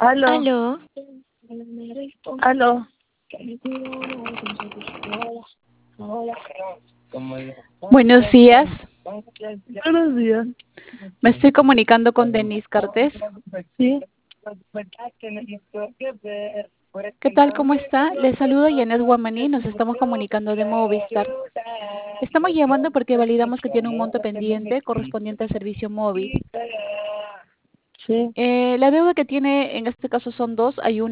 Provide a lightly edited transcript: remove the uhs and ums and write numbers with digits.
Aló, Aló, aló. buenos días. Buenos días. Me estoy comunicando con Denise Cartés. Sí, ¿Qué tal? ¿Cómo está? Le saluda Janet Guamaní. Nos estamos comunicando de Movistar. Estamos llamando porque validamos que tiene un monto pendiente correspondiente al servicio móvil. sí. La deuda que tiene en este caso son dos. Hay